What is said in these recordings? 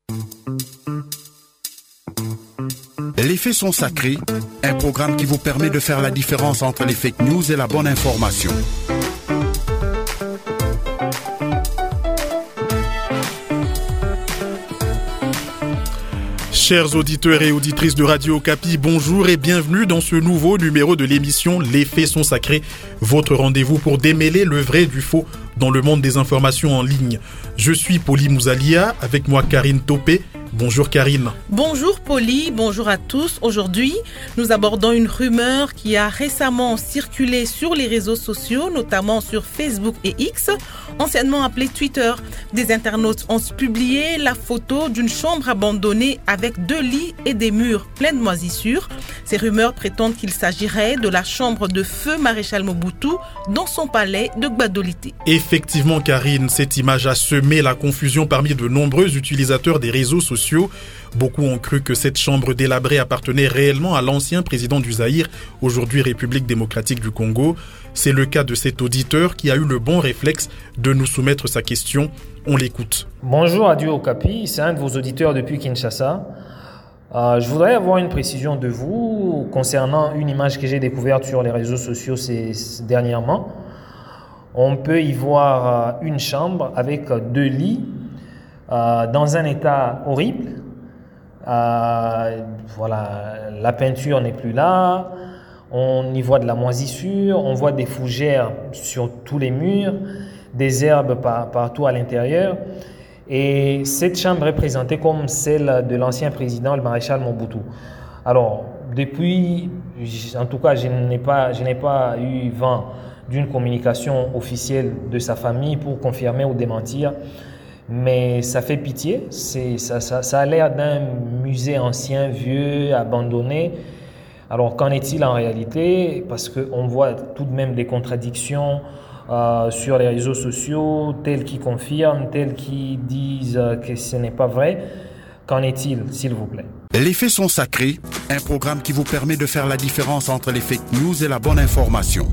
Les faits sont sacrés, un programme qui vous permet de faire la différence entre les fake news et la bonne information. Chers auditeurs et auditrices de Radio Okapi, bonjour et bienvenue dans ce nouveau numéro de l'émission Les faits sont sacrés, votre rendez-vous pour démêler le vrai du faux dans le monde des informations en ligne. Je suis Poli Mouzalia, avec moi Karine Topé. Bonjour Karine. Bonjour Poli, bonjour à tous. Aujourd'hui, nous abordons une rumeur qui a récemment circulé sur les réseaux sociaux, notamment sur Facebook et X, anciennement appelé Twitter. Des internautes ont publié la photo d'une chambre abandonnée avec 2 lits et des murs pleins de moisissures. Ces rumeurs prétendent qu'il s'agirait de la chambre de feu Maréchal Mobutu dans son palais de Gbadolité. Effectivement Karine, cette image a semé la confusion parmi de nombreux utilisateurs des réseaux sociaux. Beaucoup ont cru que cette chambre délabrée appartenait réellement à l'ancien président du Zaïre, aujourd'hui République démocratique du Congo. C'est le cas de cet auditeur qui a eu le bon réflexe de nous soumettre sa question. On l'écoute. Bonjour Radio Okapi, c'est un de vos auditeurs depuis Kinshasa. Je voudrais avoir une précision de vous concernant une image que j'ai découverte sur les réseaux sociaux dernièrement. On peut y voir une chambre avec 2 lits dans un état horrible. Voilà, la peinture n'est plus là, on y voit de la moisissure, on voit des fougères sur tous les murs, des herbes partout à l'intérieur. Et cette chambre est présentée comme celle de l'ancien président, le maréchal Mobutu. Alors, depuis, en tout cas, je n'ai pas eu vent d'une communication officielle de sa famille pour confirmer ou démentir. Mais ça fait pitié, ça a l'air d'un musée ancien, vieux, abandonné. Alors qu'en est-il en réalité? Parce qu'on voit tout de même des contradictions sur les réseaux sociaux, tels qui confirment, tels qui disent que ce n'est pas vrai. Qu'en est-il, s'il vous plaît? Les faits sont sacrés, un programme qui vous permet de faire la différence entre les fake news et la bonne information.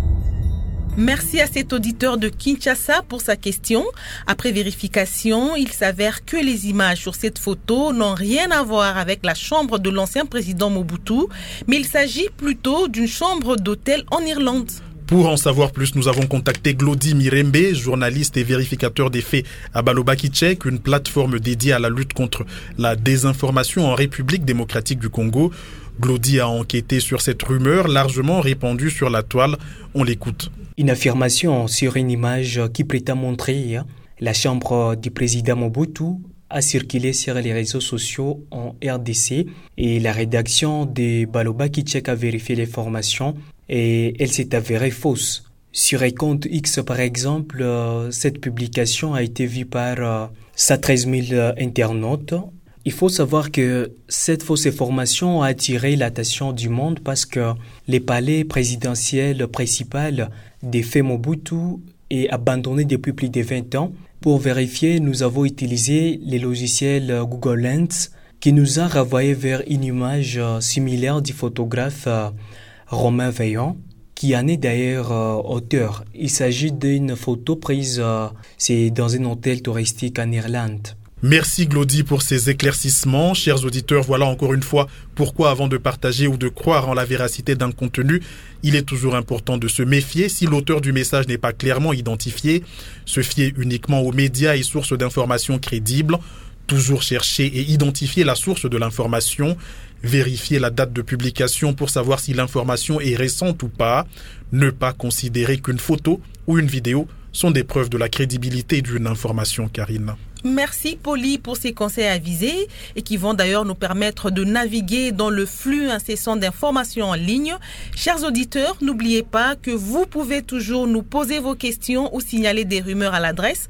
Merci à cet auditeur de Kinshasa pour sa question. Après vérification, il s'avère que les images sur cette photo n'ont rien à voir avec la chambre de l'ancien président Mobutu, mais il s'agit plutôt d'une chambre d'hôtel en Irlande. Pour en savoir plus, nous avons contacté Glody Mirembe, journaliste et vérificateur des faits à Baloba Kitchek, une plateforme dédiée à la lutte contre la désinformation en République démocratique du Congo. Glody a enquêté sur cette rumeur largement répandue sur la toile. On l'écoute. Une affirmation sur une image qui prétend montrer la chambre du président Mobutu a circulé sur les réseaux sociaux en RDC et la rédaction de Baloba Kitchek a vérifié l'information et elle s'est avérée fausse. Sur un compte X par exemple, cette publication a été vue par 113 000 internautes. Il faut savoir que cette fausse information a attiré l'attention du monde parce que le palais présidentiel principal des faits Mobutu est abandonné depuis plus de 20 ans. Pour vérifier, nous avons utilisé les logiciels Google Lens qui nous a renvoyé vers une image similaire du photographe Romain Veillon, qui en est d'ailleurs auteur. Il s'agit d'une photo prise c'est dans un hôtel touristique en Irlande. Merci Glody pour ces éclaircissements. Chers auditeurs, voilà encore une fois pourquoi avant de partager ou de croire en la véracité d'un contenu, il est toujours important de se méfier si l'auteur du message n'est pas clairement identifié, se fier uniquement aux médias et sources d'informations crédibles, toujours chercher et identifier la source de l'information, vérifier la date de publication pour savoir si l'information est récente ou pas, ne pas considérer qu'une photo ou une vidéo sont des preuves de la crédibilité d'une information, Karine. Merci Poli pour ces conseils avisés et qui vont d'ailleurs nous permettre de naviguer dans le flux incessant d'informations en ligne. Chers auditeurs, n'oubliez pas que vous pouvez toujours nous poser vos questions ou signaler des rumeurs à l'adresse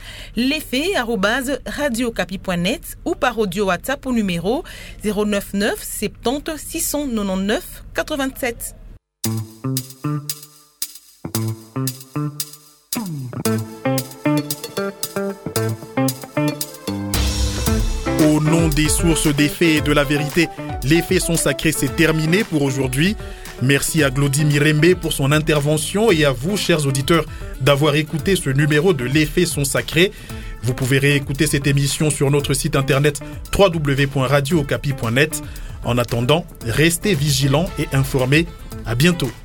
lesfaits@radiocapi.net ou par audio WhatsApp au numéro 099 70 699 87. Au nom des sources des faits et de la vérité, les faits sont sacrés, c'est terminé pour aujourd'hui. Merci à Glody Mirembe pour son intervention et à vous, chers auditeurs, d'avoir écouté ce numéro de Les faits sont sacrés. Vous pouvez réécouter cette émission sur notre site internet www.radiookapi.net. En attendant, restez vigilants et informés. À bientôt.